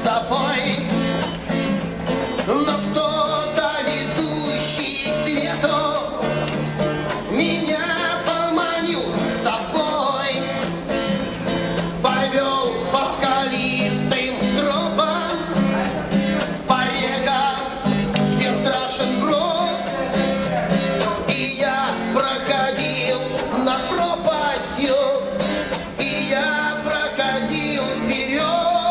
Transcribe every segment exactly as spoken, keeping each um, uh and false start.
собой. Но кто-то, ведущий к свету, меня поманил с собой, повел по скалистым тропам, по рекам, где страшен брод, и я проходил над пропастью, и я проходил вперед.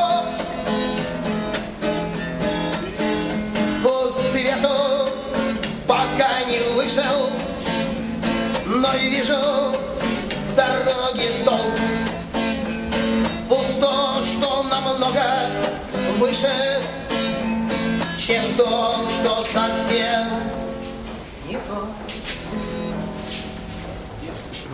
Пусть свету пока не вышел, но и вижу в дороге толк. Пусть то, что намного выше, чем то, что совсем не то.